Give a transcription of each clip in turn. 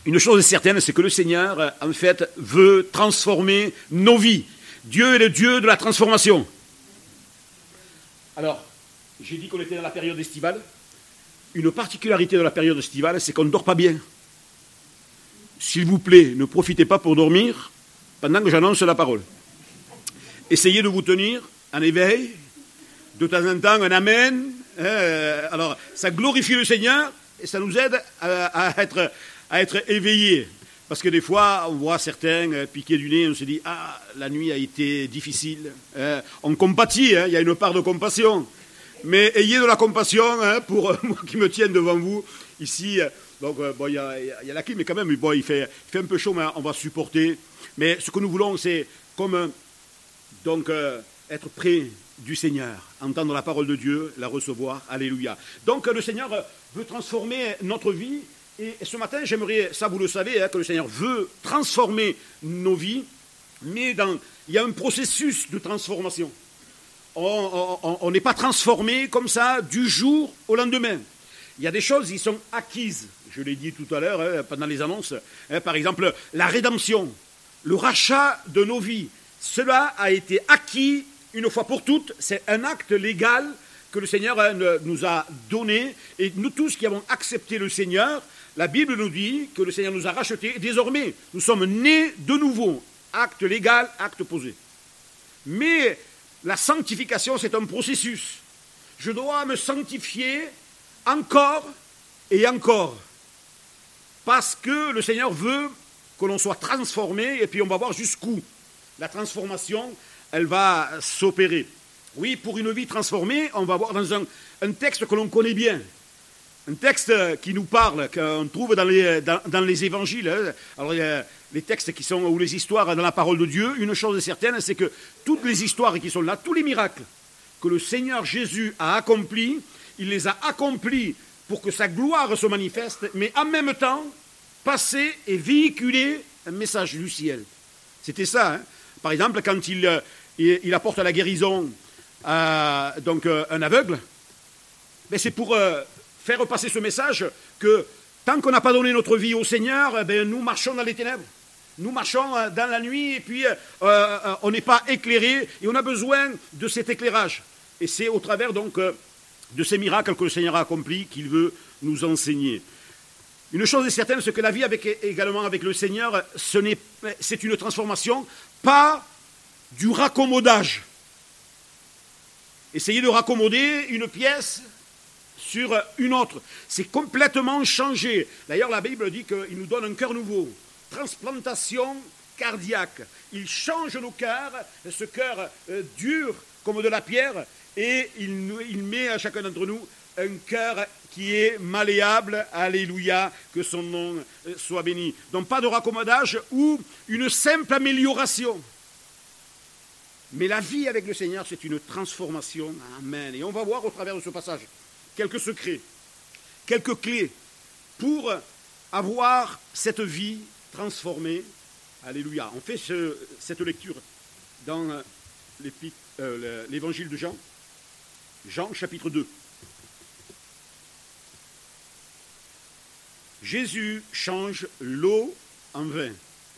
Une chose est certaine, c'est que le Seigneur, en fait, veut transformer nos vies. Dieu est le Dieu de la transformation. Alors, j'ai dit qu'on était dans la période estivale. Une particularité de la période estivale, c'est qu'on ne dort pas bien. S'il vous plaît, ne profitez pas pour dormir pendant que j'annonce la parole. Essayez de vous tenir en éveil, de temps en temps un amen. Alors, ça glorifie le Seigneur et ça nous aide à être éveillés. Parce que des fois, on voit certains piquer du nez, on se dit « Ah, la nuit a été difficile. » On compatit, il y a une part de compassion. Mais ayez de la compassion pour moi qui me tiens devant vous ici. Donc, bon, il y a la clim, mais quand même, bon, il fait un peu chaud, mais on va supporter. Mais ce que nous voulons, c'est comme donc être près du Seigneur, entendre la parole de Dieu, la recevoir. Alléluia. Donc, le Seigneur veut transformer notre vie. Et ce matin, j'aimerais, ça vous le savez, que le Seigneur veut transformer nos vies, mais il y a un processus de transformation. On n'est pas transformé comme ça du jour au lendemain. Il y a des choses qui sont acquises. Je l'ai dit tout à l'heure pendant les annonces. Par exemple, la rédemption, le rachat de nos vies. Cela a été acquis une fois pour toutes. C'est un acte légal que le Seigneur nous a donné. Et nous tous qui avons accepté le Seigneur, la Bible nous dit que le Seigneur nous a rachetés. Et désormais, nous sommes nés de nouveau. Acte légal, acte posé. Mais la sanctification, c'est un processus. Je dois me sanctifier encore et encore. Parce que le Seigneur veut que l'on soit transformé, et puis on va voir jusqu'où la transformation, elle va s'opérer. Oui, pour une vie transformée, on va voir dans un texte que l'on connaît bien. Un texte qui nous parle, qu'on trouve dans les évangiles. Alors, les textes qui sont, ou les histoires dans la parole de Dieu, une chose est certaine, c'est que toutes les histoires qui sont là, tous les miracles que le Seigneur Jésus a accomplis, il les a accomplis pour que sa gloire se manifeste, mais en même temps, passer et véhiculer un message du ciel. C'était ça. Par exemple, quand il apporte la guérison à un aveugle, mais c'est pour faire passer ce message que tant qu'on n'a pas donné notre vie au Seigneur, nous marchons dans les ténèbres. Nous marchons dans la nuit et puis on n'est pas éclairé et on a besoin de cet éclairage. Et c'est au travers donc de ces miracles que le Seigneur a accomplis qu'il veut nous enseigner. Une chose est certaine, c'est que la vie également avec le Seigneur, c'est une transformation, pas du raccommodage. Essayez de raccommoder une pièce sur une autre. C'est complètement changé. D'ailleurs, la Bible dit qu'il nous donne un cœur nouveau. Transplantation cardiaque. Il change nos cœurs, ce cœur dur comme de la pierre, et il met à chacun d'entre nous un cœur qui est malléable. Alléluia, que son nom soit béni. Donc pas de raccommodage ou une simple amélioration. Mais la vie avec le Seigneur, c'est une transformation. Amen. Et on va voir au travers de ce passage quelques secrets, quelques clés pour avoir cette vie transformée. Alléluia. On fait cette lecture dans l'évangile de Jean. Jean chapitre 2. Jésus change l'eau en vin.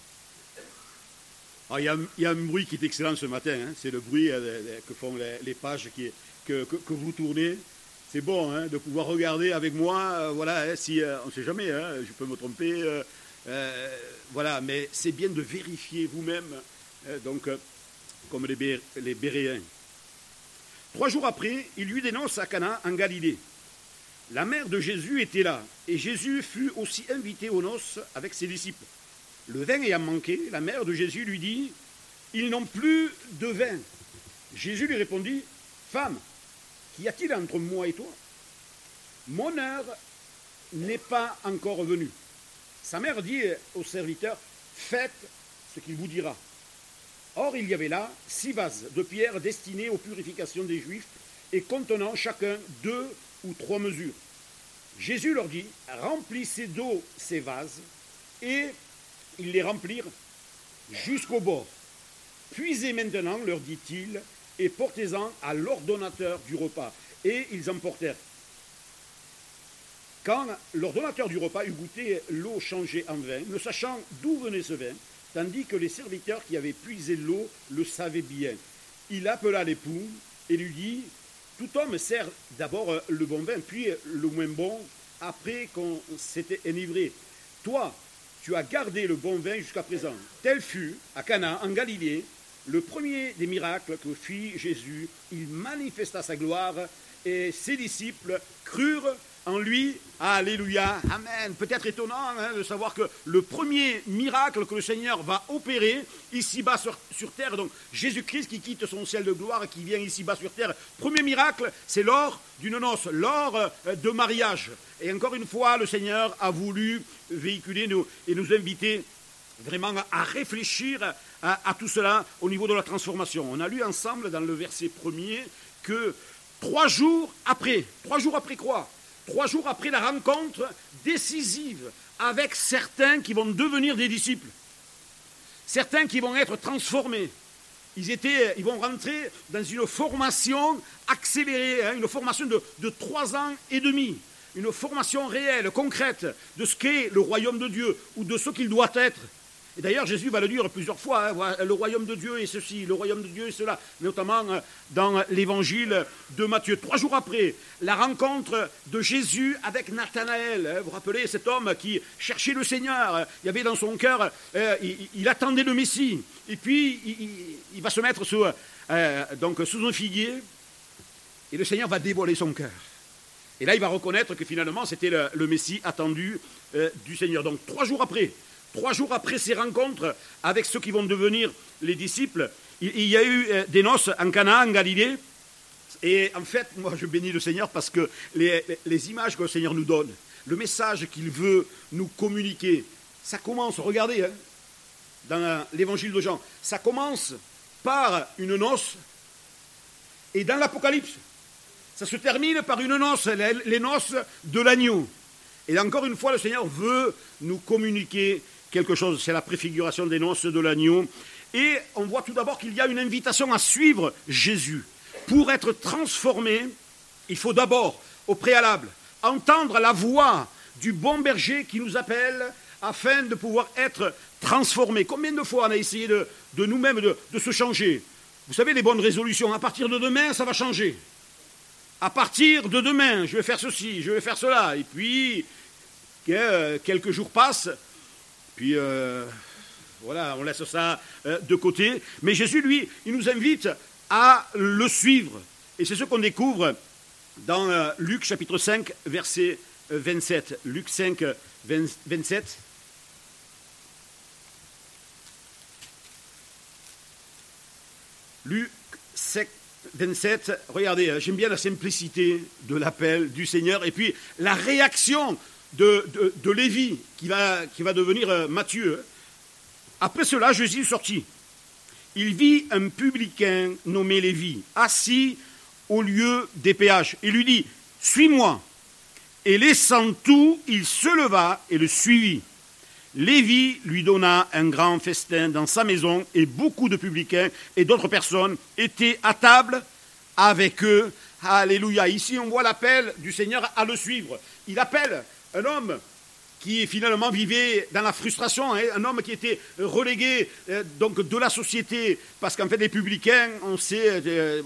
Il y a un bruit qui est excellent ce matin, c'est le bruit que font les pages que vous tournez. C'est bon de pouvoir regarder avec moi, si on ne sait jamais, je peux me tromper, mais c'est bien de vérifier vous-même, comme les Béréens. 3 jours après, il lui dénonce à Cana en Galilée. La mère de Jésus était là, et Jésus fut aussi invité aux noces avec ses disciples. Le vin ayant manqué, la mère de Jésus lui dit « Ils n'ont plus de vin. » Jésus lui répondit « Femme, qu'y a-t-il entre moi et toi? Mon heure n'est pas encore venue. » Sa mère dit au serviteur « Faites ce qu'il vous dira. » Or, il y avait là 6 vases de pierre destinés aux purifications des Juifs et contenant chacun 2 ou 3 mesures. Jésus leur dit « Remplissez d'eau ces vases. » Et ils les remplirent jusqu'au bord. « Puisez maintenant, leur dit-il, et portez-en à l'ordonnateur du repas. » Et ils emportèrent. quand l'ordonnateur du repas eut goûté l'eau changée en vin, ne sachant d'où venait ce vin, tandis que les serviteurs qui avaient puisé l'eau le savaient bien. Il appela l'époux et lui dit, « Tout homme sert d'abord le bon vin, puis le moins bon, après qu'on s'était enivré. Toi, tu as gardé le bon vin jusqu'à présent. » Tel fut, à Cana, en Galilée, le premier des miracles que fit Jésus. Il manifesta sa gloire et ses disciples crurent en lui. Alléluia, amen. Peut-être étonnant de savoir que le premier miracle que le Seigneur va opérer ici-bas sur terre, donc Jésus-Christ qui quitte son ciel de gloire et qui vient ici-bas sur terre, premier miracle, c'est lors d'une noce, lors de mariage. Et encore une fois, le Seigneur a voulu véhiculer et nous inviter vraiment à réfléchir à tout cela au niveau de la transformation. On a lu ensemble dans le verset 1er que 3 jours après quoi ? 3 jours après la rencontre décisive avec certains qui vont devenir des disciples, certains qui vont être transformés. Ils vont rentrer dans une formation accélérée, une formation de 3 ans et demi, une formation réelle, concrète de ce qu'est le royaume de Dieu ou de ce qu'il doit être. Et d'ailleurs, Jésus va le dire plusieurs fois, le royaume de Dieu est ceci, le royaume de Dieu est cela, notamment dans l'évangile de Matthieu. 3 jours après, la rencontre de Jésus avec Nathanaël. Vous vous rappelez, cet homme qui cherchait le Seigneur, il y avait dans son cœur, il attendait le Messie. Et puis, il va se mettre sous un figuier, et le Seigneur va dévoiler son cœur. Et là, il va reconnaître que finalement, c'était le Messie attendu du Seigneur. Donc, 3 jours après ces rencontres avec ceux qui vont devenir les disciples, il y a eu des noces en Cana, en Galilée. Et en fait, moi, je bénis le Seigneur parce que les images que le Seigneur nous donne, le message qu'il veut nous communiquer, ça commence, regardez, dans l'évangile de Jean, ça commence par une noce, et dans l'Apocalypse, ça se termine par une noce, les noces de l'agneau. Et encore une fois, le Seigneur veut nous communiquer quelque chose. C'est la préfiguration des noces de l'agneau. Et on voit tout d'abord qu'il y a une invitation à suivre Jésus. Pour être transformé, il faut d'abord, au préalable, entendre la voix du bon berger qui nous appelle afin de pouvoir être transformé. Combien de fois on a essayé de nous-mêmes de se changer ? Vous savez, les bonnes résolutions, à partir de demain, ça va changer. À partir de demain, je vais faire ceci, je vais faire cela. Et puis, quelques jours passent, puis voilà, on laisse ça de côté. Mais Jésus, lui, il nous invite à le suivre. Et c'est ce qu'on découvre dans Luc chapitre 5, verset 27. Luc 5, 27. Luc 5, 27, regardez, j'aime bien la simplicité de l'appel du Seigneur et puis la réaction de Lévi qui va devenir Matthieu. Après cela, Jésus sortit. Il vit un publicain nommé Lévi, assis au lieu des péages. Il lui dit, « Suis-moi » Et laissant tout, il se leva et le suivit. Lévi lui donna un grand festin dans sa maison et beaucoup de publicains et d'autres personnes étaient à table avec eux. Alléluia. Ici, on voit l'appel du Seigneur à le suivre. Il appelle un homme qui finalement vivait dans la frustration, un homme qui était relégué donc de la société, parce qu'en fait, les publicains, on sait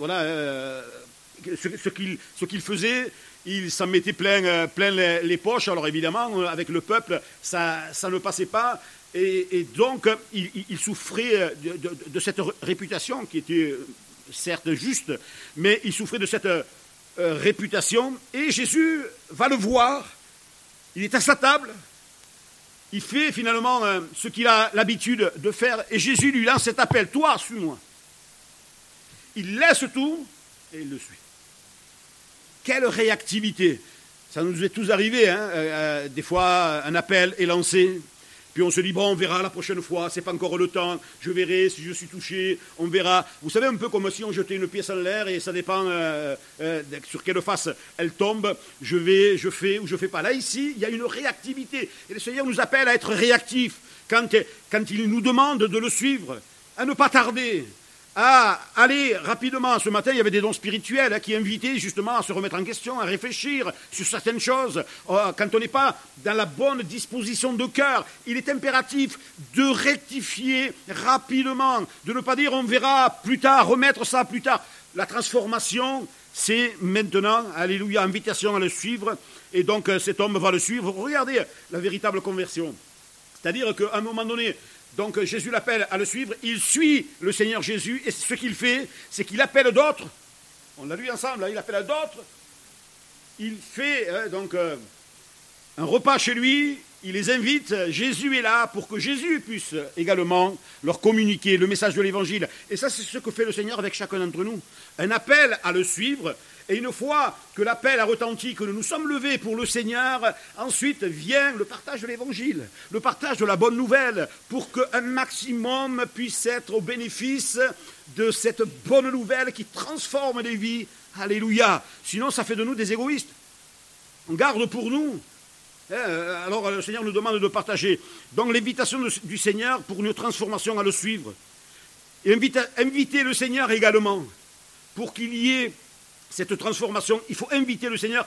ce qu'ils faisaient. Il s'en mettait plein les poches. Alors évidemment, avec le peuple, ça ne passait pas. Et donc, il souffrait de cette réputation qui était certes juste, mais il souffrait de cette réputation. Et Jésus va le voir. Il est à sa table. Il fait finalement ce qu'il a l'habitude de faire. Et Jésus lui lance cet appel. Toi, suis-moi. Il laisse tout et il le suit. Quelle réactivité! Ça nous est tous arrivé, des fois un appel est lancé, puis on se dit, bon, on verra la prochaine fois, c'est pas encore le temps, je verrai si je suis touché, on verra. Vous savez, un peu comme si on jetait une pièce en l'air et ça dépend sur quelle face elle tombe, je fais ou je fais pas. Là, ici, il y a une réactivité. Et le Seigneur nous appelle à être réactifs quand il nous demande de le suivre, à ne pas tarder, à aller rapidement. Ce matin, il y avait des dons spirituels qui invitaient justement à se remettre en question, à réfléchir sur certaines choses. Quand on n'est pas dans la bonne disposition de cœur, il est impératif de rectifier rapidement, de ne pas dire on verra plus tard, remettre ça plus tard. La transformation, c'est maintenant, alléluia, invitation à le suivre, et donc cet homme va le suivre. Regardez la véritable conversion. C'est-à-dire qu'à un moment donné, donc Jésus l'appelle à le suivre, il suit le Seigneur Jésus, et ce qu'il fait, c'est qu'il appelle d'autres. On l'a lu ensemble, là, il appelle d'autres. Il fait un repas chez lui, il les invite, Jésus est là pour que Jésus puisse également leur communiquer le message de l'Évangile. Et ça, c'est ce que fait le Seigneur avec chacun d'entre nous. Un appel à le suivre. Et une fois que l'appel a retenti, que nous nous sommes levés pour le Seigneur, ensuite vient le partage de l'Évangile, le partage de la bonne nouvelle, pour qu'un maximum puisse être au bénéfice de cette bonne nouvelle qui transforme les vies. Alléluia. Sinon, ça fait de nous des égoïstes. On garde pour nous. Alors le Seigneur nous demande de partager. Donc l'invitation du Seigneur pour une transformation à le suivre. Et inviter le Seigneur également. Pour qu'il y ait cette transformation, il faut inviter le Seigneur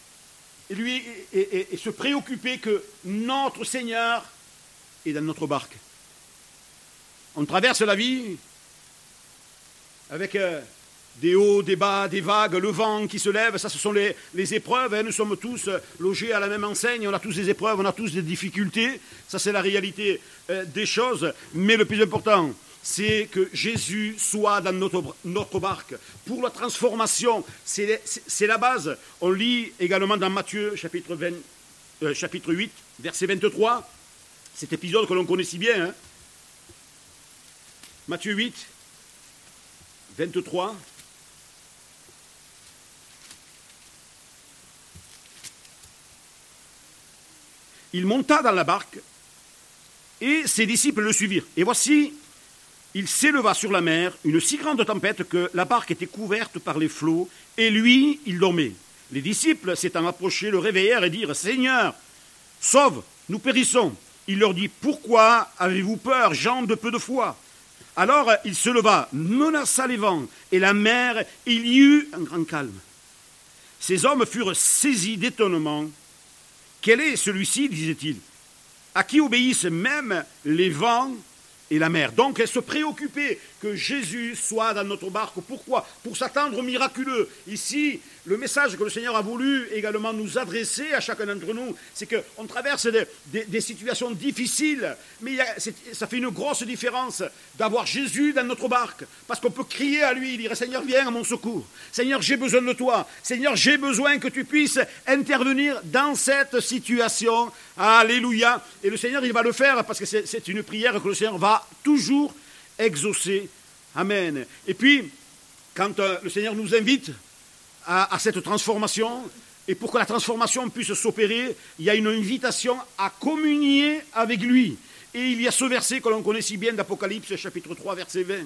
et se préoccuper que notre Seigneur est dans notre barque. On traverse la vie avec des hauts, des bas, des vagues, le vent qui se lève, ça ce sont les épreuves, nous sommes tous logés à la même enseigne, on a tous des épreuves, on a tous des difficultés, ça c'est la réalité des choses, mais le plus important, c'est que Jésus soit dans notre barque. Pour la transformation, c'est la base. On lit également dans Matthieu, chapitre 8, verset 23, cet épisode que l'on connaît si bien. Hein. Matthieu 8, 23. Il monta dans la barque et ses disciples le suivirent. Et voici, il s'éleva sur la mer une si grande tempête que la barque était couverte par les flots, et lui, il dormait. Les disciples, s'étant approchés, le réveillèrent et dirent « Seigneur, sauve, nous périssons !» Il leur dit « Pourquoi avez-vous peur, gens de peu de foi ?» Alors il se leva, menaça les vents et la mer, et il y eut un grand calme. Ces hommes furent saisis d'étonnement. « Quel est celui-ci » disaient-ils, « à qui obéissent même les vents et la mer. » Donc, se préoccuper que Jésus soit dans notre barque. Pourquoi ? Pour s'attendre au miraculeux. Ici, le message que le Seigneur a voulu également nous adresser à chacun d'entre nous, c'est qu'on traverse des situations difficiles, mais ça fait une grosse différence d'avoir Jésus dans notre barque. Parce qu'on peut crier à lui, dire « Seigneur, viens à mon secours. Seigneur, j'ai besoin de toi. Seigneur, j'ai besoin que tu puisses intervenir dans cette situation. » Alléluia. Et le Seigneur, il va le faire parce que c'est une prière que le Seigneur va toujours exaucer. Amen. Et puis, quand le Seigneur nous invite à cette transformation, et pour que la transformation puisse s'opérer, il y a une invitation à communier avec lui. Et il y a ce verset que l'on connaît si bien d'Apocalypse, chapitre 3, verset 20.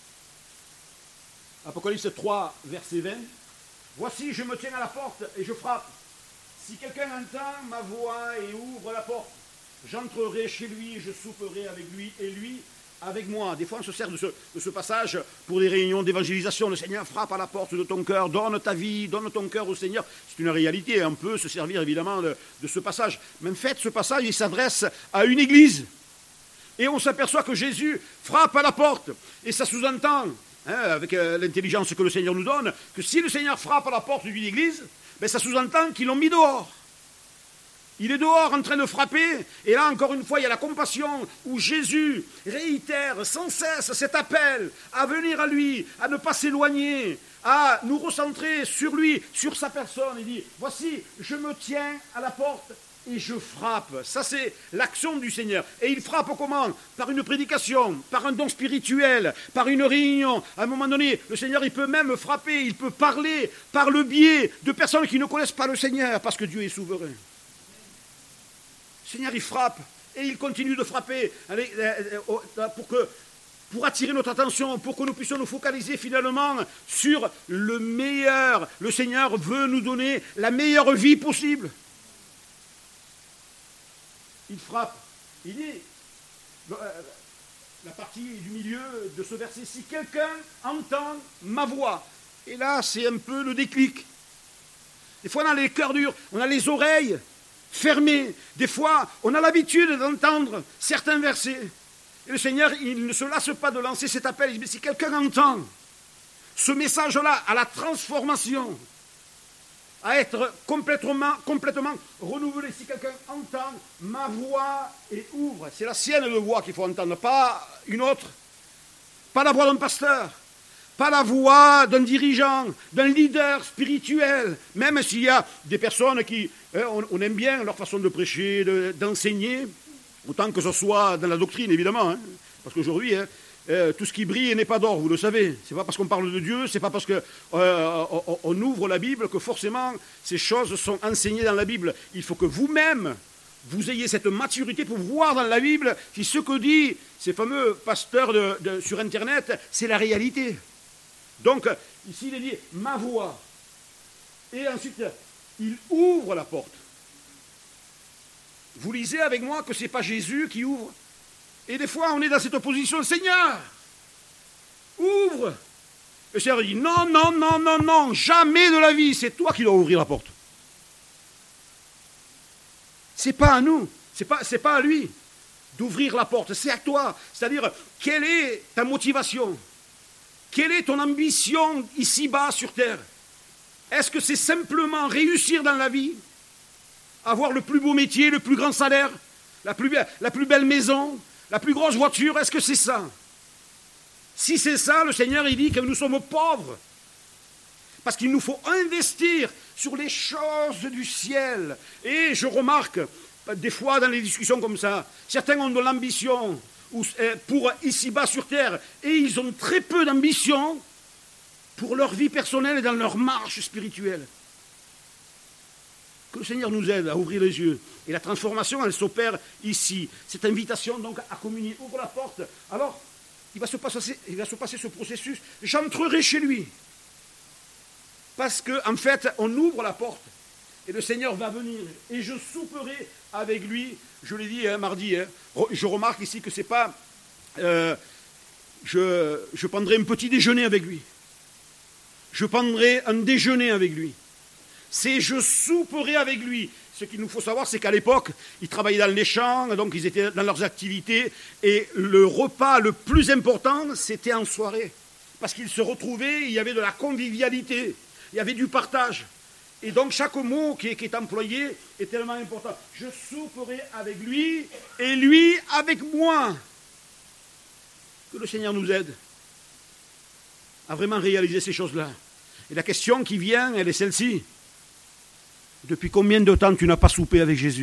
Apocalypse 3, verset 20. « Voici, je me tiens à la porte et je frappe. Si quelqu'un entend ma voix et ouvre la porte, j'entrerai chez lui, je souperai avec lui et lui avec moi. » Des fois, on se sert de ce passage pour des réunions d'évangélisation. Le Seigneur frappe à la porte de ton cœur, donne ta vie, donne ton cœur au Seigneur. C'est une réalité, on peut se servir évidemment de ce passage. Mais en fait, ce passage, il s'adresse à une église. Et on s'aperçoit que Jésus frappe à la porte. Et ça sous-entend, avec l'intelligence que le Seigneur nous donne, que si le Seigneur frappe à la porte d'une église, ben ça sous-entend qu'ils l'ont mis dehors. Il est dehors en train de frapper, et là encore une fois il y a la compassion où Jésus réitère sans cesse cet appel à venir à lui, à ne pas s'éloigner, à nous recentrer sur lui, sur sa personne. Il dit, voici, je me tiens à la porte et je frappe. Ça c'est l'action du Seigneur. Et il frappe comment ? Par une prédication, par un don spirituel, par une réunion. À un moment donné, le Seigneur il peut même frapper, il peut parler par le biais de personnes qui ne connaissent pas le Seigneur, parce que Dieu est souverain. Le Seigneur, il frappe, et il continue de frapper pour attirer notre attention, pour que nous puissions nous focaliser finalement sur le meilleur. Le Seigneur veut nous donner la meilleure vie possible. Il frappe. Il dit, la partie du milieu de ce verset, si quelqu'un entend ma voix. Et là, c'est un peu le déclic. Des fois, on a les cœurs durs, on a les oreilles fermées. Des fois, on a l'habitude d'entendre certains versets. Et le Seigneur, il ne se lasse pas de lancer cet appel. Il dit, mais si quelqu'un entend ce message-là à la transformation, à être complètement renouvelé, si quelqu'un entend ma voix et ouvre, c'est la sienne de voix qu'il faut entendre, pas une autre, pas la voix d'un pasteur, pas la voix d'un dirigeant, d'un leader spirituel, même s'il y a des personnes qui, on aime bien leur façon de prêcher, d'enseigner, autant que ce soit dans la doctrine, évidemment, hein, parce qu'aujourd'hui, tout ce qui brille n'est pas d'or, vous le savez. C'est pas parce qu'on parle de Dieu, c'est pas parce qu'on ouvre la Bible que forcément ces choses sont enseignées dans la Bible. Il faut que vous-même, vous ayez cette maturité pour voir dans la Bible si ce que dit ces fameux pasteurs sur Internet, c'est la réalité. Donc, ici, il est dit « ma voix ». Et ensuite, il ouvre la porte. Vous lisez avec moi que ce n'est pas Jésus qui ouvre. Et des fois, on est dans cette opposition. « Seigneur, ouvre !» Le Seigneur dit « non, non, non, non, non, jamais de la vie, c'est toi qui dois ouvrir la porte. » Ce n'est pas à nous, c'est pas à lui d'ouvrir la porte, c'est à toi. C'est-à-dire, quelle est ta motivation ? Quelle est ton ambition ici-bas sur terre ? Est-ce que c'est simplement réussir dans la vie ? Avoir le plus beau métier, le plus grand salaire, la plus belle maison, la plus grosse voiture ? Est-ce que c'est ça ? Si c'est ça, le Seigneur, il dit que nous sommes pauvres. Parce qu'il nous faut investir sur les choses du ciel. Et je remarque, des fois dans les discussions comme ça, certains ont de l'ambition pour ici-bas sur terre, et ils ont très peu d'ambition pour leur vie personnelle et dans leur marche spirituelle. Que le Seigneur nous aide à ouvrir les yeux. Et la transformation, elle s'opère ici. Cette invitation donc à communier, ouvre la porte. Alors, il va se passer ce processus. J'entrerai chez lui. Parce qu'en fait, on ouvre la porte et le Seigneur va venir. Et je souperai avec lui. Je l'ai dit mardi. Je remarque ici que ce n'est pas... je prendrai un petit déjeuner avec lui. Je prendrai un déjeuner avec lui. C'est je souperai avec lui. Ce qu'il nous faut savoir, c'est qu'à l'époque, ils travaillaient dans les champs, donc ils étaient dans leurs activités. Et le repas le plus important, c'était en soirée. Parce qu'ils se retrouvaient, il y avait de la convivialité. Il y avait du partage. Et donc chaque mot qui est employé est tellement important. Je souperai avec lui et lui avec moi. Que le Seigneur nous aide à vraiment réaliser ces choses-là. Et la question qui vient, elle est celle-ci. Depuis combien de temps tu n'as pas soupé avec Jésus ?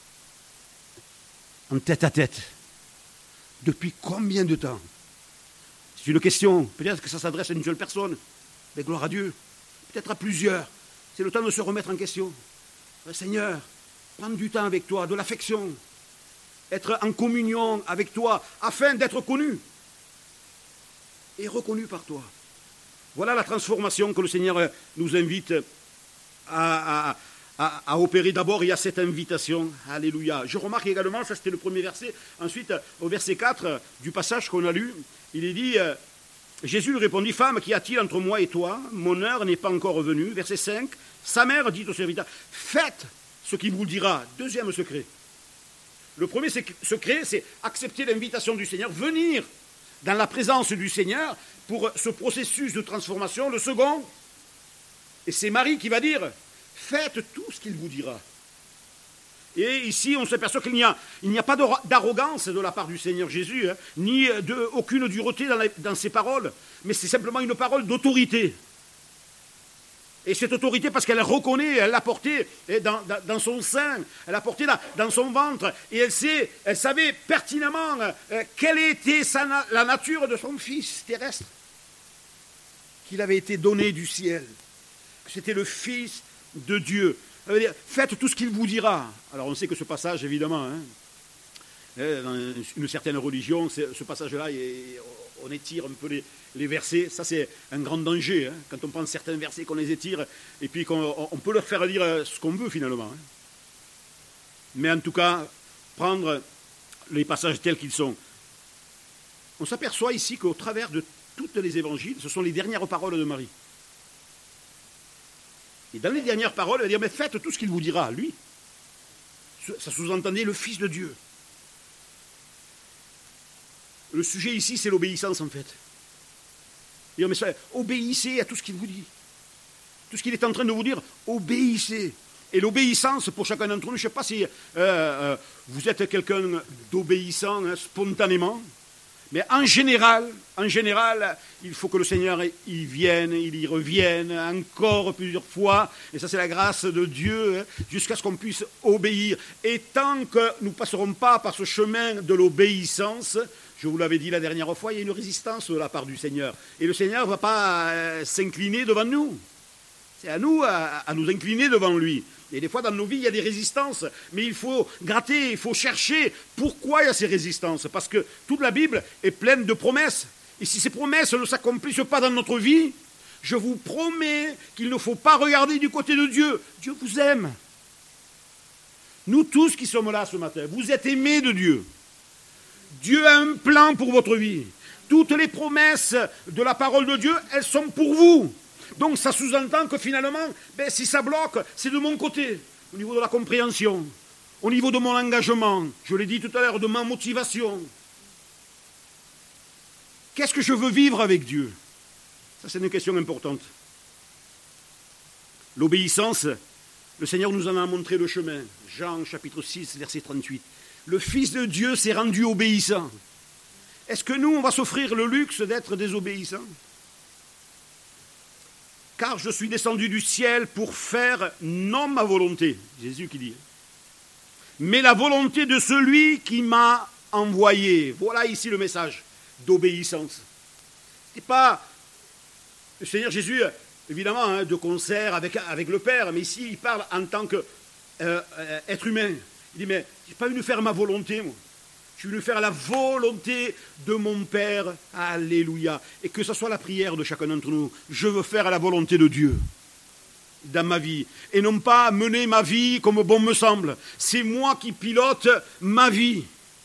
En tête à tête. Depuis combien de temps ? C'est une question. Peut-être que ça s'adresse à une seule personne. Mais gloire à Dieu. Peut-être à plusieurs. C'est le temps de se remettre en question. Seigneur, prendre du temps avec toi, de l'affection. Être en communion avec toi, afin d'être connu. Et reconnu par toi. Voilà la transformation que le Seigneur nous invite à opérer. D'abord, il y a cette invitation. Alléluia. Je remarque également, ça c'était le premier verset. Ensuite, au verset 4 du passage qu'on a lu, il est dit... Jésus lui répondit, « Femme, qu'y a-t-il entre moi et toi ? Mon heure n'est pas encore venue. » Verset 5, sa mère dit au serviteur, « Faites ce qu'il vous dira. » Deuxième secret. Le premier secret, c'est accepter l'invitation du Seigneur, venir dans la présence du Seigneur pour ce processus de transformation. Le second, et c'est Marie qui va dire, « Faites tout ce qu'il vous dira. » Et ici, on s'aperçoit qu'il n'y a pas d'arrogance de la part du Seigneur Jésus, ni aucune dureté dans ses paroles, mais c'est simplement une parole d'autorité. Et cette autorité, parce qu'elle reconnaît, elle l'a portée dans son sein, elle l'a portée dans son ventre, et elle savait pertinemment quelle était la nature de son fils terrestre, qu'il avait été donné du ciel, que c'était le Fils de Dieu. Ça veut dire, faites tout ce qu'il vous dira. Alors on sait que ce passage, évidemment, dans une certaine religion, ce passage-là, on étire un peu les versets. Ça, c'est un grand danger, quand on prend certains versets, qu'on les étire, et puis qu'on peut leur faire dire ce qu'on veut, finalement. Mais en tout cas, prendre les passages tels qu'ils sont. on s'aperçoit ici qu'au travers de tous les évangiles, ce sont les dernières paroles de Marie. Et dans les dernières paroles, elle va dire, mais faites tout ce qu'il vous dira, lui. Ça sous-entendait le Fils de Dieu. Le sujet ici, c'est l'obéissance, en fait. Dire, mais obéissez à tout ce qu'il vous dit. Tout ce qu'il est en train de vous dire, obéissez. Et l'obéissance, pour chacun d'entre nous, je ne sais pas si vous êtes quelqu'un d'obéissant spontanément, mais en général, il faut que le Seigneur y vienne, il y revienne encore plusieurs fois, et ça c'est la grâce de Dieu, jusqu'à ce qu'on puisse obéir. Et tant que nous ne passerons pas par ce chemin de l'obéissance, je vous l'avais dit la dernière fois, il y a une résistance de la part du Seigneur. Et le Seigneur ne va pas s'incliner devant nous. C'est à nous à nous incliner devant lui. Et des fois, dans nos vies, il y a des résistances. Mais il faut gratter, il faut chercher pourquoi il y a ces résistances. Parce que toute la Bible est pleine de promesses. Et si ces promesses ne s'accomplissent pas dans notre vie, je vous promets qu'il ne faut pas regarder du côté de Dieu. Dieu vous aime. Nous tous qui sommes là ce matin, vous êtes aimés de Dieu. Dieu a un plan pour votre vie. Toutes les promesses de la parole de Dieu, elles sont pour vous. Donc ça sous-entend que finalement, si ça bloque, c'est de mon côté, au niveau de la compréhension, au niveau de mon engagement, je l'ai dit tout à l'heure, de ma motivation. Qu'est-ce que je veux vivre avec Dieu? Ça, c'est une question importante. L'obéissance, le Seigneur nous en a montré le chemin. Jean, chapitre 6, verset 38. Le Fils de Dieu s'est rendu obéissant. Est-ce que nous, on va s'offrir le luxe d'être désobéissants? Car je suis descendu du ciel pour faire non ma volonté, Jésus qui dit, mais la volonté de celui qui m'a envoyé. Voilà ici le message d'obéissance. Ce n'est pas le Seigneur Jésus, évidemment, de concert avec le Père, mais ici il parle en tant qu'être humain. Il dit, mais je n'ai pas venu faire ma volonté, moi. Je suis venu faire la volonté de mon Père. Alléluia. Et que ce soit la prière de chacun d'entre nous. Je veux faire la volonté de Dieu dans ma vie. Et non pas mener ma vie comme bon me semble. C'est moi qui pilote ma vie.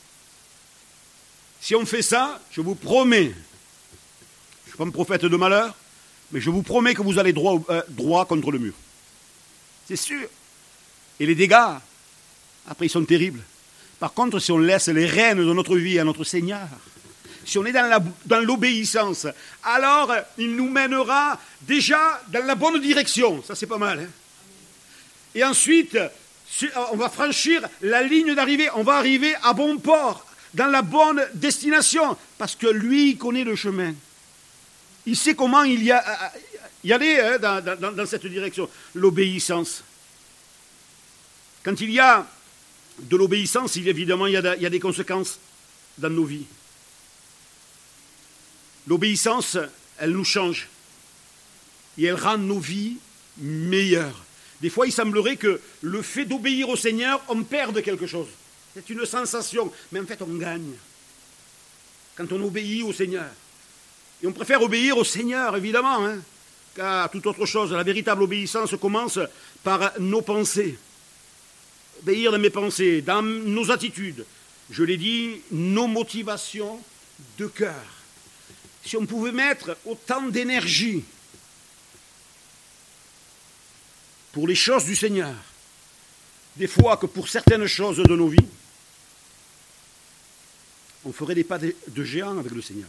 Si on fait ça, je vous promets, je ne suis pas un prophète de malheur, mais je vous promets que vous allez droit contre le mur. C'est sûr. Et les dégâts, après, ils sont terribles. Par contre, si on laisse les rênes de notre vie à notre Seigneur, si on est dans l'obéissance, alors il nous mènera déjà dans la bonne direction. Ça, c'est pas mal. Hein? Et ensuite, on va franchir la ligne d'arrivée. On va arriver à bon port, dans la bonne destination. Parce que lui, il connaît le chemin. Il sait comment y aller hein, dans cette direction. L'obéissance. Quand il y a de l'obéissance, évidemment, il y a des conséquences dans nos vies. L'obéissance, elle nous change. Et elle rend nos vies meilleures. Des fois, il semblerait que le fait d'obéir au Seigneur, on perde quelque chose. C'est une sensation, mais en fait, on gagne. Quand on obéit au Seigneur. Et on préfère obéir au Seigneur, évidemment, hein, qu'à toute autre chose. La véritable obéissance commence par nos pensées. Obéir dans mes pensées, dans nos attitudes. Je l'ai dit, nos motivations de cœur. Si on pouvait mettre autant d'énergie pour les choses du Seigneur, des fois que pour certaines choses de nos vies, on ferait des pas de géant avec le Seigneur.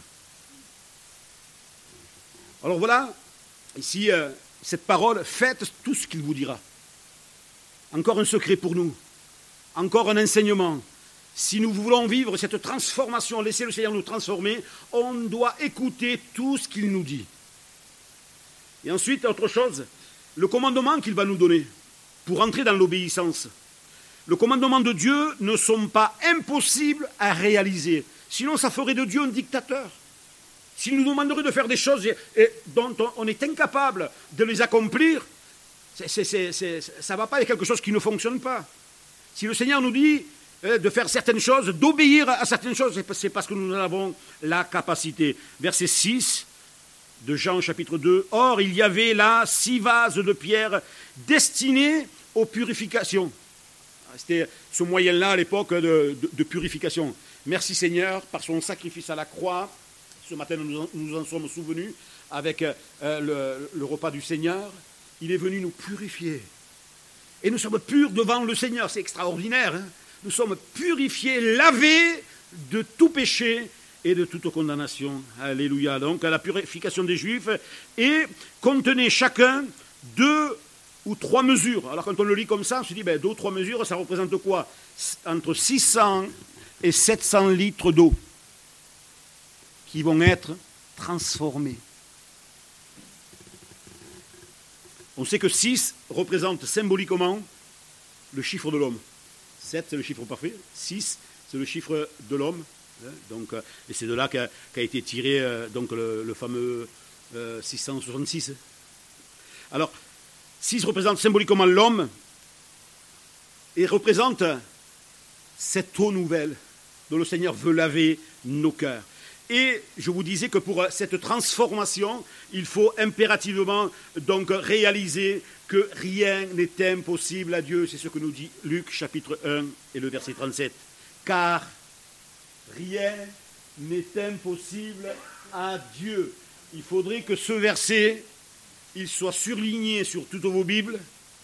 Alors voilà, ici, cette parole, faites tout ce qu'il vous dira. Encore un secret pour nous. Encore un enseignement. Si nous voulons vivre cette transformation, laisser le Seigneur nous transformer, on doit écouter tout ce qu'il nous dit. Et ensuite, autre chose, le commandement qu'il va nous donner pour entrer dans l'obéissance. Le commandement de Dieu ne sont pas impossibles à réaliser. Sinon, ça ferait de Dieu un dictateur. S'il nous demanderait de faire des choses dont on est incapable de les accomplir, ça ne va pas, il y a quelque chose qui ne fonctionne pas. Si le Seigneur nous dit de faire certaines choses, d'obéir à certaines choses, c'est parce que nous en avons la capacité. Verset 6 de Jean chapitre 2. Or, il y avait là 6 vases de pierre destinés aux purifications. C'était ce moyen-là à l'époque de purification. Merci Seigneur, par son sacrifice à la croix, ce matin nous en sommes souvenus avec le repas du Seigneur, il est venu nous purifier. Et nous sommes purs devant le Seigneur, c'est extraordinaire. Hein? Nous sommes purifiés, lavés de tout péché et de toute condamnation. Alléluia. Donc la purification des Juifs et contenait chacun 2 ou 3 mesures. Alors quand on le lit comme ça, on se dit, 2 ou 3 mesures, ça représente quoi? Entre 600 et 700 litres d'eau qui vont être transformés. On sait que 6 représente symboliquement le chiffre de l'homme. 7, c'est le chiffre parfait. 6, c'est le chiffre de l'homme. Donc, et c'est de là qu'a été tiré donc le fameux 666. Alors, 6 représente symboliquement l'homme et représente cette eau nouvelle dont le Seigneur veut laver nos cœurs. Et je vous disais que pour cette transformation, il faut impérativement donc réaliser que rien n'est impossible à Dieu. C'est ce que nous dit Luc chapitre 1 et le verset 37. Car rien n'est impossible à Dieu. Il faudrait que ce verset, il soit surligné sur toutes vos Bibles,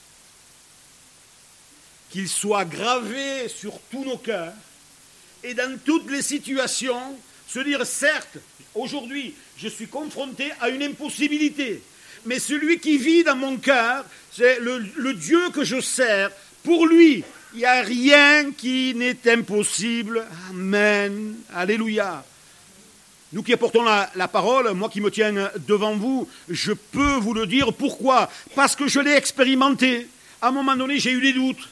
qu'il soit gravé sur tous nos cœurs, et dans toutes les situations, se dire, certes, aujourd'hui, je suis confronté à une impossibilité, mais celui qui vit dans mon cœur, c'est le Dieu que je sers. Pour lui, il n'y a rien qui n'est impossible. Amen. Alléluia. Nous qui apportons la parole, moi qui me tiens devant vous, je peux vous le dire. Pourquoi? Parce que je l'ai expérimenté. À un moment donné, j'ai eu des doutes.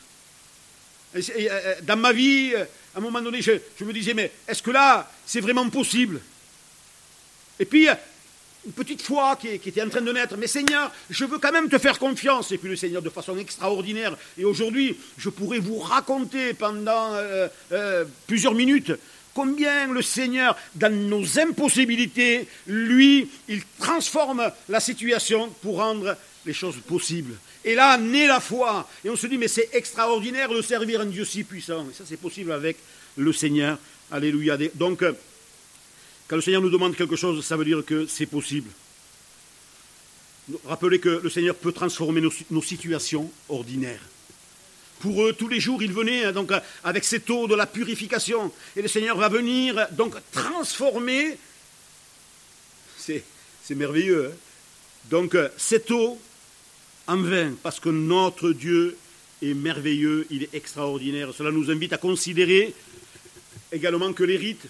Dans ma vie, à un moment donné, je me disais, mais est-ce que là, c'est vraiment possible? Et puis, une petite foi qui était en train de naître. Mais Seigneur, je veux quand même te faire confiance. Et puis le Seigneur, de façon extraordinaire. Et aujourd'hui, je pourrais vous raconter pendant plusieurs minutes combien le Seigneur, dans nos impossibilités, lui, il transforme la situation pour rendre les choses possibles. Et là, naît la foi. Et on se dit, mais c'est extraordinaire de servir un Dieu si puissant. Et ça, c'est possible avec le Seigneur. Alléluia. Donc, quand le Seigneur nous demande quelque chose, ça veut dire que c'est possible. Rappelez que le Seigneur peut transformer nos situations ordinaires. Pour eux, tous les jours, ils venaient donc, avec cette eau de la purification. Et le Seigneur va venir donc transformer. C'est merveilleux. Hein? Donc, cette eau en vin, parce que notre Dieu est merveilleux, il est extraordinaire. Cela nous invite à considérer également que les rites,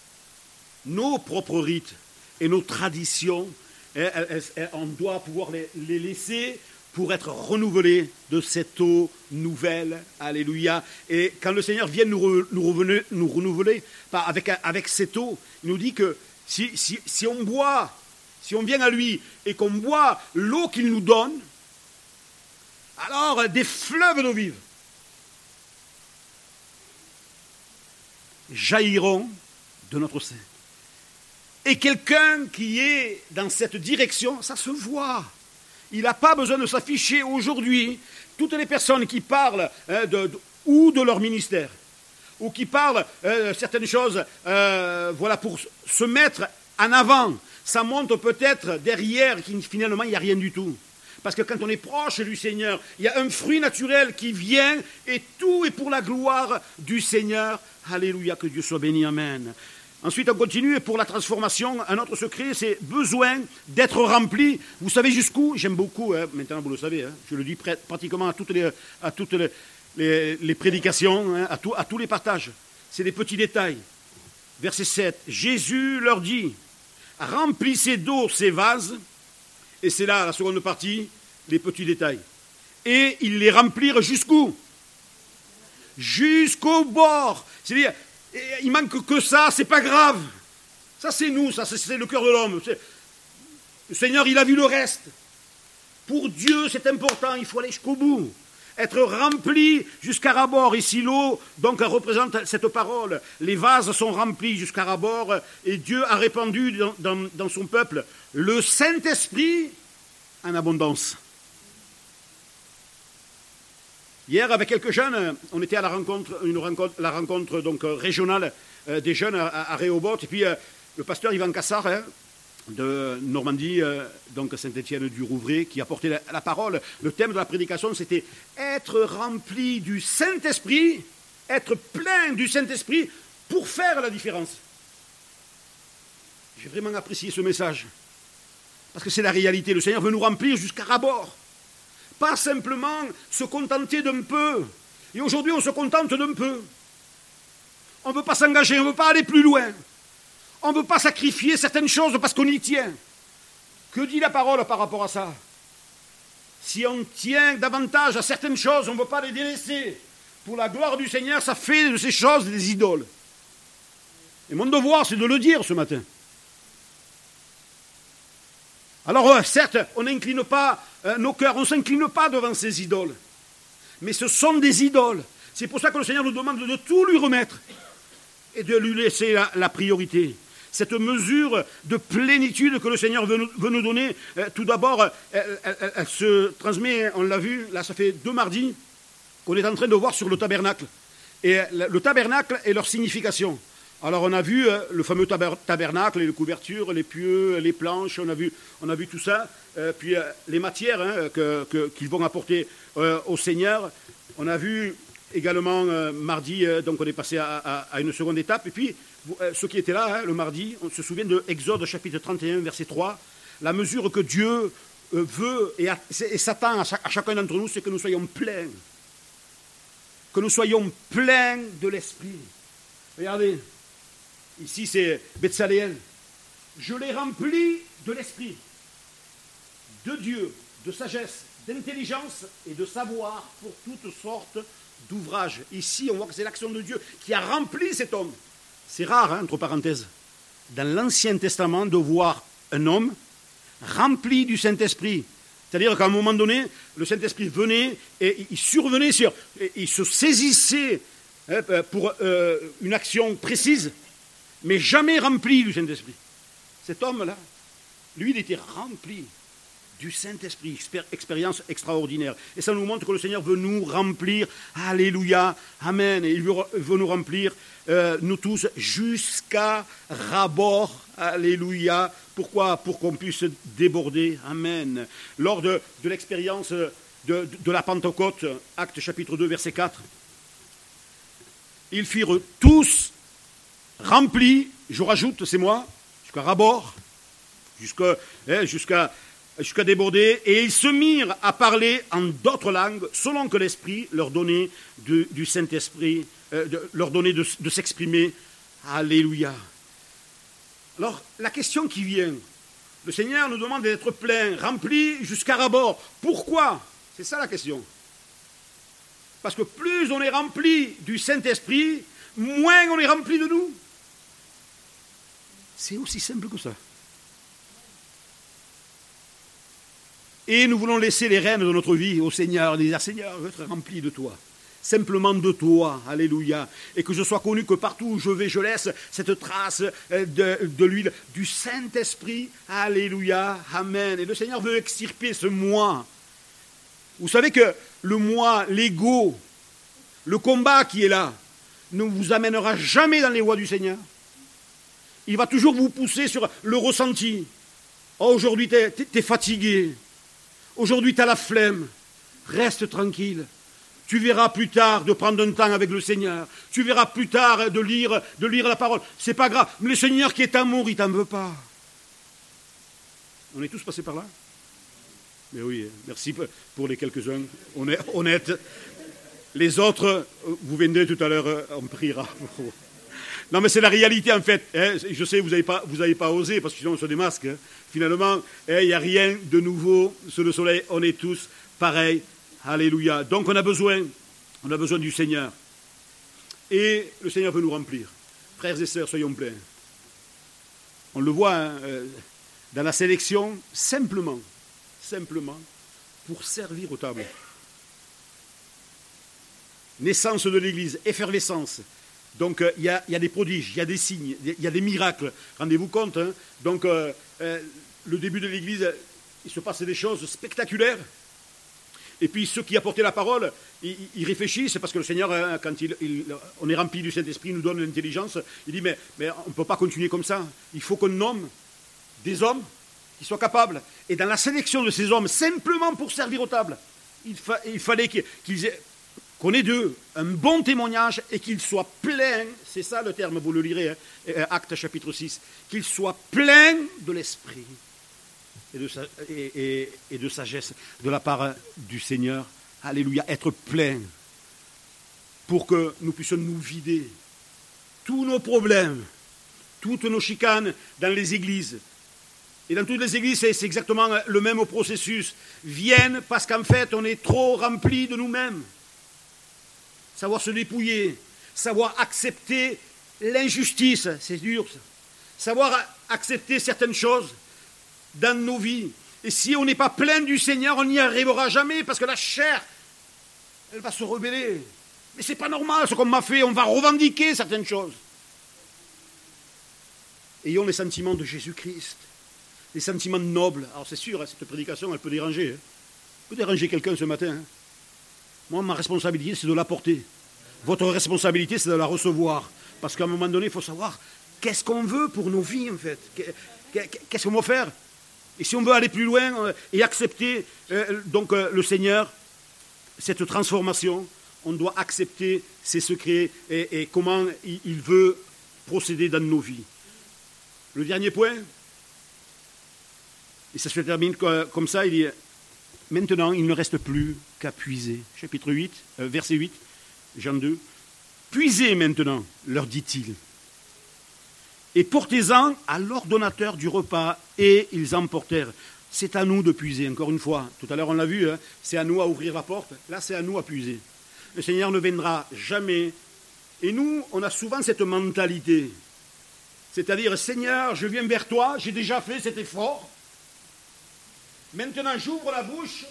nos propres rites et nos traditions, on doit pouvoir les laisser pour être renouvelés de cette eau nouvelle. Alléluia. Et quand le Seigneur vient nous renouveler avec cette eau, il nous dit que si on boit, si on vient à lui et qu'on boit l'eau qu'il nous donne, alors des fleuves d'eau vive jailliront de notre sein. Et quelqu'un qui est dans cette direction, ça se voit. Il n'a pas besoin de s'afficher aujourd'hui. Toutes les personnes qui parlent ou de leur ministère, ou qui parlent certaines choses voilà, pour se mettre en avant, ça montre peut-être derrière finalement il n'y a rien du tout. Parce que quand on est proche du Seigneur, il y a un fruit naturel qui vient et tout est pour la gloire du Seigneur. Alléluia, que Dieu soit béni, amen. Ensuite, on continue, et pour la transformation, un autre secret, c'est besoin d'être rempli. Vous savez jusqu'où? J'aime beaucoup, hein, maintenant vous le savez, hein, je le dis pratiquement à toutes les prédications, hein, à tous les partages. C'est des petits détails. Verset 7, Jésus leur dit, remplissez d'eau ces vases, et c'est là, la seconde partie, les petits détails. Et ils les remplirent jusqu'où? Jusqu'au bord. C'est-à-dire, il manque que ça, c'est pas grave. Ça, c'est nous, ça, c'est le cœur de l'homme. Le Seigneur, il a vu le reste. Pour Dieu, c'est important, il faut aller jusqu'au bout. Être rempli jusqu'à ras-bord. Ici, l'eau, donc, représente cette parole. Les vases sont remplis jusqu'à ras-bord, et Dieu a répandu dans son peuple le Saint-Esprit en abondance. Hier, avec quelques jeunes, on était à la rencontre donc, régionale des jeunes à Rehoboth. Et puis, le pasteur Yvan Cassard, de Normandie, donc Saint-Étienne du Rouvray, qui a porté la parole. Le thème de la prédication, c'était être rempli du Saint-Esprit, être plein du Saint-Esprit pour faire la différence. J'ai vraiment apprécié ce message. Parce que c'est la réalité. Le Seigneur veut nous remplir jusqu'à ras-bord. Pas simplement se contenter d'un peu. Et aujourd'hui, on se contente d'un peu. On ne veut pas s'engager, on ne veut pas aller plus loin. On ne veut pas sacrifier certaines choses parce qu'on y tient. Que dit la parole par rapport à ça? Si on tient davantage à certaines choses, on ne veut pas les délaisser. Pour la gloire du Seigneur, ça fait de ces choses des idoles. Et mon devoir, c'est de le dire ce matin. Alors, certes, on n'incline pas nos cœurs, on ne s'incline pas devant ces idoles. Mais ce sont des idoles. C'est pour ça que le Seigneur nous demande de tout lui remettre et de lui laisser la priorité. Cette mesure de plénitude que le Seigneur veut nous donner, tout d'abord, elle se transmet, on l'a vu, là ça fait 2 mardis, qu'on est en train de voir sur le tabernacle. Et le tabernacle et leur signification. Alors on a vu le fameux tabernacle, les couvertures, les pieux, les planches, on a vu tout ça, puis les matières qu'ils vont apporter au Seigneur. On a vu également mardi, donc on est passé à une seconde étape, et puis ceux qui étaient là le mardi, on se souvient de Exode chapitre 31, verset 3, la mesure que Dieu veut et s'attend à chacun d'entre nous, c'est que nous soyons pleins. Que nous soyons pleins de l'Esprit. Regardez. Ici, c'est Betsaléel. Je l'ai rempli de l'Esprit, de Dieu, de sagesse, d'intelligence et de savoir pour toutes sortes d'ouvrages. Ici, on voit que c'est l'action de Dieu qui a rempli cet homme. C'est rare, entre parenthèses, dans l'Ancien Testament, de voir un homme rempli du Saint-Esprit. C'est-à-dire qu'à un moment donné, le Saint-Esprit venait et il survenait il se saisissait pour une action précise, mais jamais rempli du Saint-Esprit. Cet homme-là, lui, il était rempli du Saint-Esprit, expérience extraordinaire. Et ça nous montre que le Seigneur veut nous remplir, alléluia, amen, et il veut nous remplir, nous tous, jusqu'à ras-bord, alléluia. Pourquoi? Pour qu'on puisse déborder, amen. Lors de l'expérience de la Pentecôte, Actes chapitre 2, verset 4, ils firent tous remplis, je rajoute, c'est moi, jusqu'à ras-bord, jusqu'à déborder, et ils se mirent à parler en d'autres langues, selon que l'Esprit leur donnait du Saint-Esprit, leur donnait de s'exprimer. Alléluia. Alors, la question qui vient, le Seigneur nous demande d'être plein, rempli jusqu'à ras-bord. Pourquoi? C'est ça la question. Parce que plus on est rempli du Saint-Esprit, moins on est rempli de nous. C'est aussi simple que ça. Et nous voulons laisser les rênes de notre vie au Seigneur, dire Seigneur, je veux être rempli de toi, simplement de toi, alléluia, et que je sois connu que partout où je vais, je laisse cette trace de l'huile du Saint-Esprit, alléluia, amen. Et le Seigneur veut extirper ce moi. Vous savez que le moi, l'ego, le combat qui est là, ne vous amènera jamais dans les voies du Seigneur. Il va toujours vous pousser sur le ressenti. Oh, aujourd'hui, t'es fatigué. Aujourd'hui, tu as la flemme. Reste tranquille. Tu verras plus tard de prendre un temps avec le Seigneur. Tu verras plus tard de lire la parole. C'est pas grave. Mais le Seigneur qui est amour, il t'en veut pas. On est tous passés par là? Mais oui, merci pour les quelques-uns. On est honnêtes. Les autres, vous viendrez tout à l'heure, on priera pour vous. Non, mais c'est la réalité, en fait. Je sais, vous n'avez pas osé, parce que sinon on se démasque. Finalement, il n'y a rien de nouveau sous le soleil. On est tous pareils. Alléluia. Donc, on a besoin du Seigneur. Et le Seigneur veut nous remplir. Frères et sœurs, soyons pleins. On le voit dans la sélection, simplement, pour servir aux tables. Naissance de l'Église, effervescence. Donc, il y a des prodiges, il y a des signes, il y a des miracles. Rendez-vous compte, hein. Donc, le début de l'Église, il se passe des choses spectaculaires. Et puis ceux qui apportaient la parole, ils réfléchissent, parce que le Seigneur, quand on est rempli du Saint-Esprit, il nous donne l'intelligence, il dit, mais on ne peut pas continuer comme ça. Il faut qu'on nomme des hommes qui soient capables. Et dans la sélection de ces hommes, simplement pour servir aux tables, il fallait qu'on ait d'eux un bon témoignage et qu'ils soient pleins, c'est ça le terme, vous le lirez, Actes chapitre 6, qu'ils soient pleins de l'Esprit et de sagesse de la part du Seigneur. Alléluia, être plein pour que nous puissions nous vider tous nos problèmes, toutes nos chicanes dans les églises. Et dans toutes les églises, c'est exactement le même processus. Viennent parce qu'en fait, on est trop remplis de nous-mêmes. Savoir se dépouiller, savoir accepter l'injustice, c'est dur ça. Savoir accepter certaines choses dans nos vies. Et si on n'est pas plein du Seigneur, on n'y arrivera jamais, parce que la chair, elle va se rebeller. Mais c'est pas normal ce qu'on m'a fait, on va revendiquer certaines choses. Ayons les sentiments de Jésus-Christ, les sentiments nobles. Alors c'est sûr, cette prédication, elle peut déranger. Elle peut déranger quelqu'un ce matin. Moi, ma responsabilité, c'est de la porter. Votre responsabilité, c'est de la recevoir. Parce qu'à un moment donné, il faut savoir qu'est-ce qu'on veut pour nos vies, en fait. Qu'est-ce qu'on va faire? Et si on veut aller plus loin et accepter le Seigneur, cette transformation, on doit accepter ses secrets et comment il veut procéder dans nos vies. Le dernier point, et ça se termine comme ça, il dit... Maintenant, il ne reste plus qu'à puiser. Chapitre 8, verset 8, Jean 2. Puisez maintenant, leur dit-il, et portez-en à l'ordonnateur du repas, et ils emportèrent. C'est à nous de puiser, encore une fois. Tout à l'heure, on l'a vu, c'est à nous à ouvrir la porte. Là, c'est à nous à puiser. Le Seigneur ne viendra jamais. Et nous, on a souvent cette mentalité. C'est-à-dire, Seigneur, je viens vers toi, j'ai déjà fait cet effort. Maintenant, j'ouvre la bouche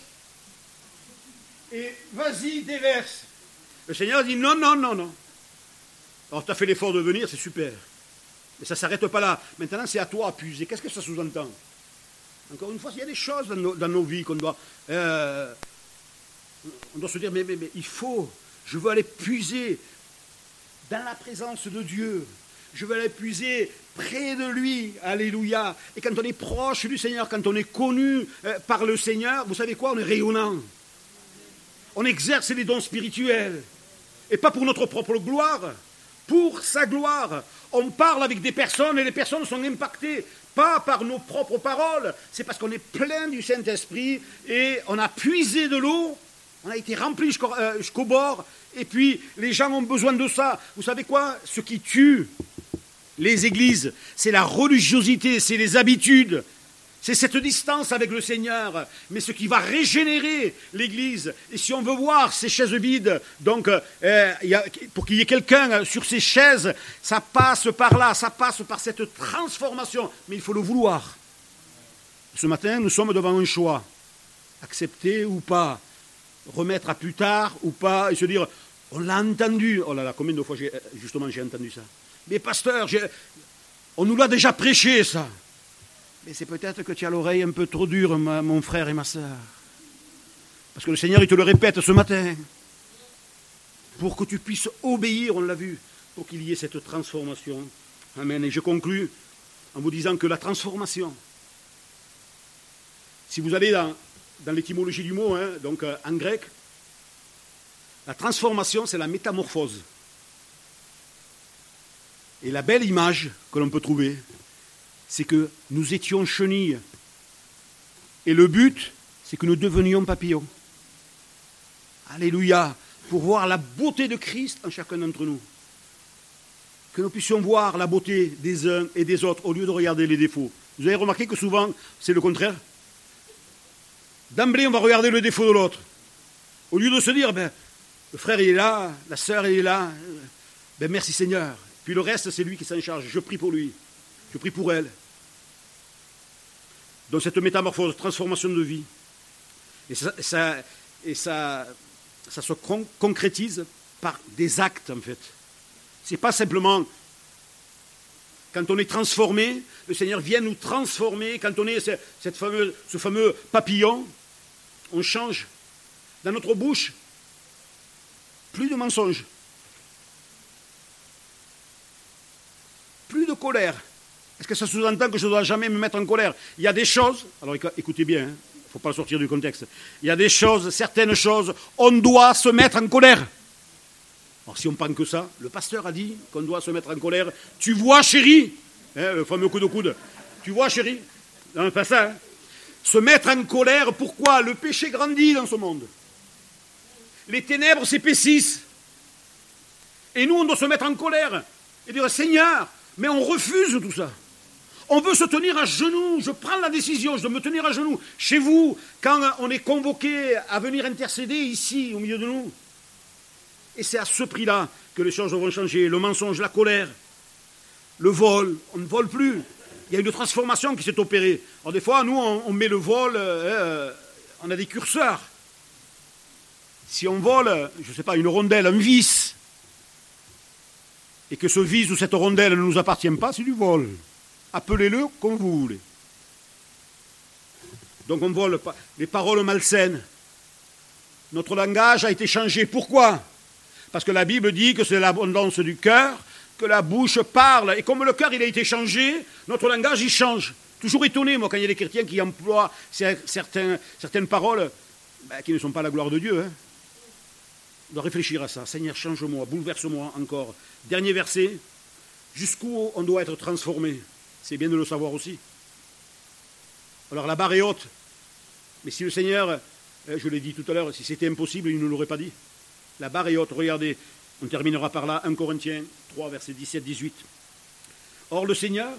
et vas-y, déverse. Le Seigneur dit non, non, non, non. Alors, tu as fait l'effort de venir, c'est super. Mais ça ne s'arrête pas là. Maintenant, c'est à toi à puiser. Qu'est-ce que ça sous-entend? Encore une fois, il y a des choses dans nos vies qu'on doit... on doit se dire, mais il faut... Je veux aller puiser dans la présence de Dieu. Je veux aller puiser près de lui. Alléluia. Et quand on est proche du Seigneur, quand on est connu par le Seigneur, vous savez quoi? On est rayonnant. On exerce les dons spirituels. Et pas pour notre propre gloire, pour sa gloire. On parle avec des personnes et les personnes sont impactées. Pas par nos propres paroles. C'est parce qu'on est plein du Saint-Esprit et on a puisé de l'eau. On a été rempli jusqu'au bord. Et puis, les gens ont besoin de ça. Vous savez quoi? Ce qui tue les églises, c'est la religiosité, c'est les habitudes. C'est cette distance avec le Seigneur. Mais ce qui va régénérer l'Église, et si on veut voir ces chaises vides, donc pour qu'il y ait quelqu'un sur ces chaises, ça passe par là, ça passe par cette transformation. Mais il faut le vouloir. Ce matin, nous sommes devant un choix. Accepter ou pas, remettre à plus tard ou pas, et se dire, on l'a entendu. Oh là là, combien de fois j'ai entendu ça? Mais pasteur, on nous l'a déjà prêché ça. Mais c'est peut-être que tu as l'oreille un peu trop dure, mon frère et ma sœur. Parce que le Seigneur, il te le répète ce matin. Pour que tu puisses obéir, on l'a vu, pour qu'il y ait cette transformation. Amen. Et je conclus en vous disant que la transformation, si vous allez dans l'étymologie du mot, donc en grec, la transformation, c'est la métamorphose. Et la belle image que l'on peut trouver, c'est que nous étions chenilles. Et le but, c'est que nous devenions papillons. Alléluia. Pour voir la beauté de Christ en chacun d'entre nous. Que nous puissions voir la beauté des uns et des autres au lieu de regarder les défauts. Vous avez remarqué que souvent, c'est le contraire. D'emblée, on va regarder le défaut de l'autre. Au lieu de se dire, le frère il est là, la sœur elle est là, merci Seigneur. Puis le reste, c'est lui qui s'en charge. Je prie pour lui. Je prie pour elle. Donc cette métamorphose, transformation de vie. Et ça se concrétise par des actes, en fait. Ce n'est pas simplement... Quand on est transformé, le Seigneur vient nous transformer. Quand on est ce fameux papillon, on change. dans notre bouche, plus de mensonges, plus de colère. Est-ce que ça sous-entend que je ne dois jamais me mettre en colère? Il y a des choses, alors écoutez bien, il ne faut pas le sortir du contexte, il y a des choses, certaines choses, on doit se mettre en colère. Alors si on prend que ça, le pasteur a dit qu'on doit se mettre en colère. Tu vois, chérie, le fameux coup de coude, tu vois, chérie, non, pas ça, hein. Se mettre en colère, pourquoi? Le péché grandit dans ce monde. Les ténèbres s'épaississent. Et nous, on doit se mettre en colère et dire, Seigneur, mais on refuse tout ça. On veut se tenir à genoux. Je prends la décision, je dois me tenir à genoux. Chez vous, quand on est convoqué à venir intercéder ici, au milieu de nous. Et c'est à ce prix-là que les choses vont changer. Le mensonge, la colère, le vol, on ne vole plus. Il y a une transformation qui s'est opérée. Alors des fois, nous, on met le vol, on a des curseurs. Si on vole, je ne sais pas, une rondelle, un vis, et que ce vis ou cette rondelle ne nous appartient pas, c'est du vol. Appelez-le comme vous voulez. Donc on vole les paroles malsaines. Notre langage a été changé. Pourquoi? Parce que la Bible dit que c'est l'abondance du cœur que la bouche parle. Et comme le cœur il a été changé, notre langage il change. Toujours étonné, moi, quand il y a des chrétiens qui emploient certaines paroles qui ne sont pas la gloire de Dieu. Hein. On doit réfléchir à ça. Seigneur, change-moi, bouleverse-moi encore. Dernier verset. Jusqu'où on doit être transformé. C'est bien de le savoir aussi. Alors la barre est haute. Mais si le Seigneur, je l'ai dit tout à l'heure, si c'était impossible, il ne l'aurait pas dit. La barre est haute. Regardez, on terminera par là. 1 Corinthiens 3, versets 17-18. Or le Seigneur...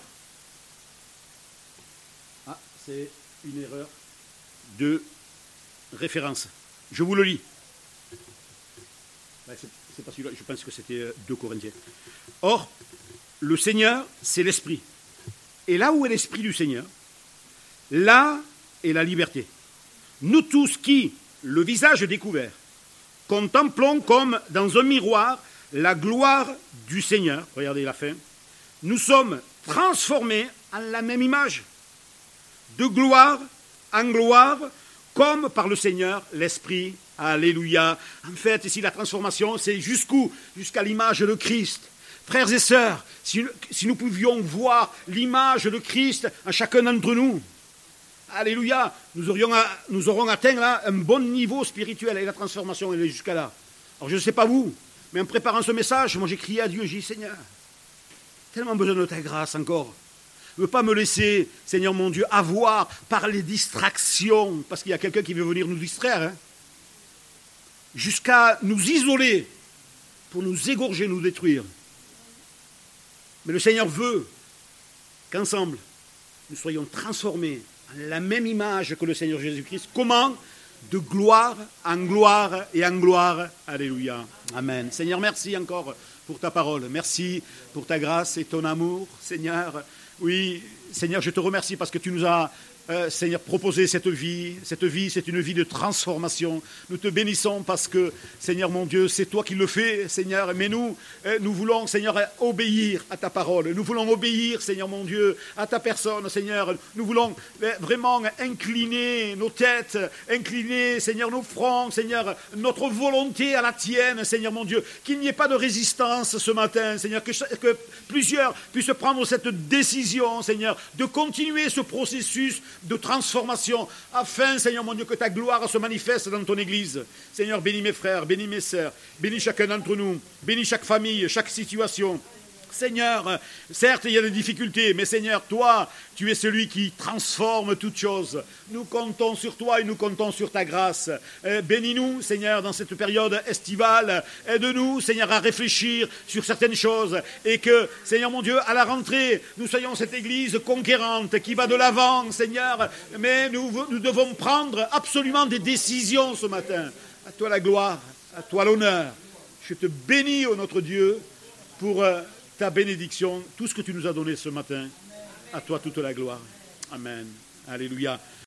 Ah, c'est une erreur de référence. Je vous le lis. C'est pas celui-là, je pense que c'était 2 Corinthiens. Or, le Seigneur, c'est l'Esprit. Et là où est l'Esprit du Seigneur, là est la liberté. Nous tous qui, le visage découvert, contemplons comme dans un miroir la gloire du Seigneur, regardez la fin, nous sommes transformés en la même image, de gloire en gloire, comme par le Seigneur, l'Esprit. Alléluia. En fait, ici, la transformation, c'est jusqu'où? Jusqu'à l'image de Christ. Frères et sœurs, si nous pouvions voir l'image de Christ en chacun d'entre nous, alléluia, nous aurons atteint là un bon niveau spirituel et la transformation, elle est jusqu'à là. Alors, je ne sais pas vous, mais en préparant ce message, moi j'ai crié à Dieu, j'ai dit, Seigneur, tellement besoin de ta grâce encore. Ne veux pas me laisser, Seigneur mon Dieu, avoir par les distractions, parce qu'il y a quelqu'un qui veut venir nous distraire, hein, jusqu'à nous isoler pour nous égorger, nous détruire. Mais le Seigneur veut qu'ensemble, nous soyons transformés en la même image que le Seigneur Jésus-Christ. Comment? De gloire en gloire et en gloire. Alléluia. Amen. Seigneur, merci encore pour ta parole. Merci pour ta grâce et ton amour, Seigneur. Oui, Seigneur, je te remercie parce que tu nous as, Seigneur, proposé cette vie. Cette vie, c'est une vie de transformation. Nous te bénissons parce que, Seigneur mon Dieu, c'est toi qui le fais, Seigneur. Mais nous voulons, Seigneur, obéir à ta parole. Nous voulons obéir, Seigneur mon Dieu, à ta personne, Seigneur. Nous voulons vraiment incliner nos têtes, incliner, Seigneur, nos fronts, Seigneur, notre volonté à la tienne, Seigneur mon Dieu. Qu'il n'y ait pas de résistance ce matin, Seigneur, que plusieurs puissent prendre cette décision, Seigneur, de continuer ce processus de transformation, afin, Seigneur mon Dieu, que ta gloire se manifeste dans ton Église. Seigneur, bénis mes frères, bénis mes sœurs, bénis chacun d'entre nous, bénis chaque famille, chaque situation. Seigneur, certes, il y a des difficultés, mais Seigneur, toi, tu es celui qui transforme toutes choses. Nous comptons sur toi et nous comptons sur ta grâce. Bénis-nous, Seigneur, dans cette période estivale. Aide-nous, Seigneur, à réfléchir sur certaines choses et que, Seigneur mon Dieu, à la rentrée, nous soyons cette Église conquérante qui va de l'avant, Seigneur. Mais nous devons prendre absolument des décisions ce matin. À toi la gloire, à toi l'honneur. Je te bénis, ô notre Dieu, pour ta bénédiction, tout ce que tu nous as donné ce matin. À toi toute la gloire. Amen. Alléluia.